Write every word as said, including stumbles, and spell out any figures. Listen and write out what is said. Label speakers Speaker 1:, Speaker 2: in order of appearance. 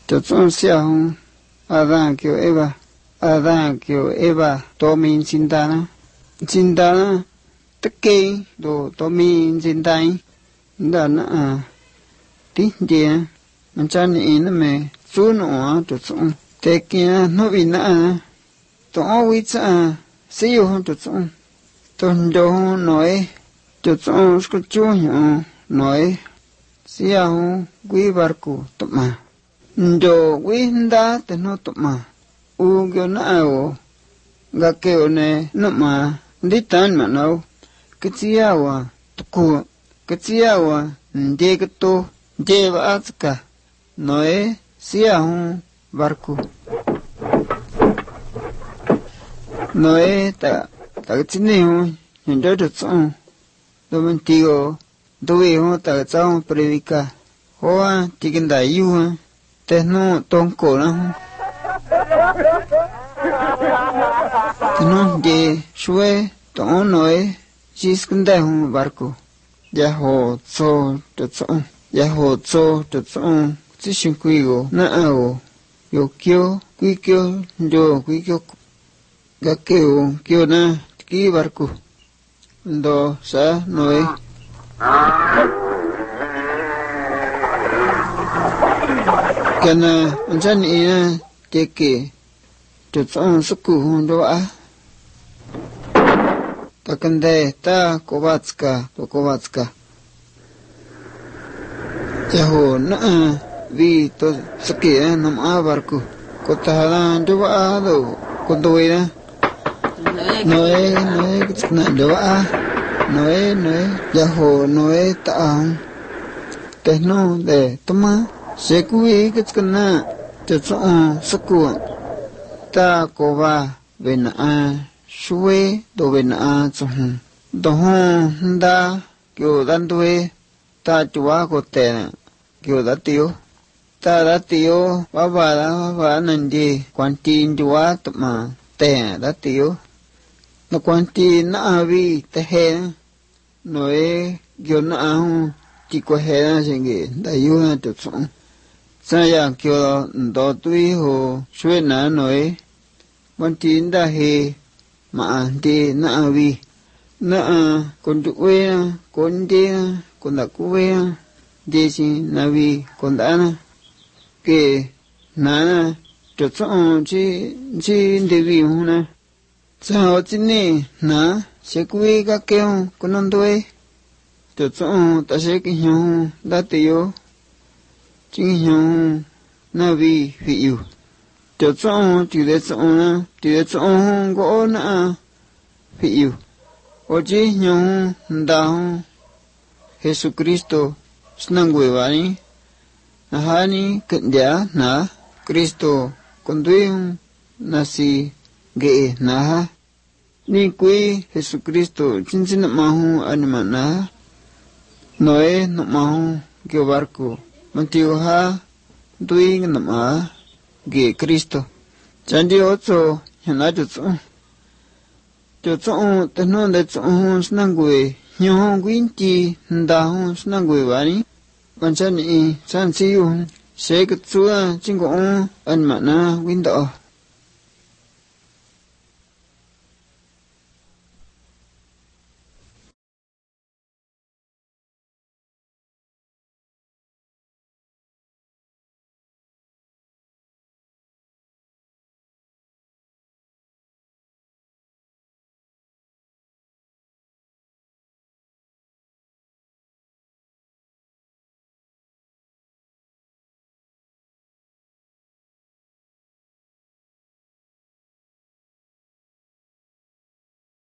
Speaker 1: cho chúng xia hông Adam kêu Eva Adam kêu Eva tô mình xin ta na xin ta na tất kê đồ tô mình xin ta đó na à tí gì mình cho nên nó mẹ chú nó cho chúng thế kia nó vì na tổ quý cha sẽ yêu hơn cho chúng tôn đồ nói cho chúng có chú nhỏ nói sẽ yêu quý barco tụm mà đồ quý đá thì nó tụm mà u kêu nó ao gà kêu này nó mà đi tan mà đâu cái gì à tu cái gì à để cái to để vào cả nói sẽ yêu barco nói ta ta cái gì này hiện tại được xong tôi mình tiêu tôi họ ta trong predica hoa thì cái đại yêu thế nó tôn cổ nó thế nó để xuôi tôi nói chỉ cần đại hông barco ya hồ cho được xong ya hồ cho được xong chỉ xin quý cô na ao yêu kêu quý kêu do quý kêu gà kêu kêu na cái barco do sa nói cái na anh chân ý cái kì được xong sức cụ hôn đó à ta cần đây ta Kowalska to Kowalska ya hồ na vì to sức kì nam a barco có ta là đó à đâu con tôi đó nói nói cái này đó à nói nói ya hồ nói ta thế nó để tôm á sẽ quý cái cái na cho cho sức của ta có va bên à suy đồ bên à trong đồ hông đa kiểu đan đuôi ta chúa có tiền kiểu đã tiêu ta đã tiêu bà bà đã bà nên đi quan tin chúa tụm mà tiền đã tiêu nó quan tin nó vì te hè nói kiểu nó chỉ có hè là gì vậy đại yêu là được sống sao ya kiểu đó tuy hồ suy nã nói quan tin đã hè mà đi nó vì nó con tụi quê con đi con đã quê đi xin nó vì con đã cái nã được sống chỉ chỉ để vì hông nè sao chỉ này nã sẽ quê các kêu con non tuổi được sống ta sẽ cái nhau đã tiêu chính nhau nó vì vì yêu được sống chỉ để sống nè chỉ để sống có nè vì yêu ở chỉ nhau đào Jesus Cristo senang gue wani nahani kerja na Cristo konduing nasi ge na ni kui Jesus Cristo cincin mahu animana noe no mahu ge barco mantiu ha duing nama ge Cristo janji ocho hena jutsu jutsu tenu de tsu senang gue nhau quyến chi đào senang gue wani quan chân ý san siêu sẽ cái chúa chính của anh mà na quyến độ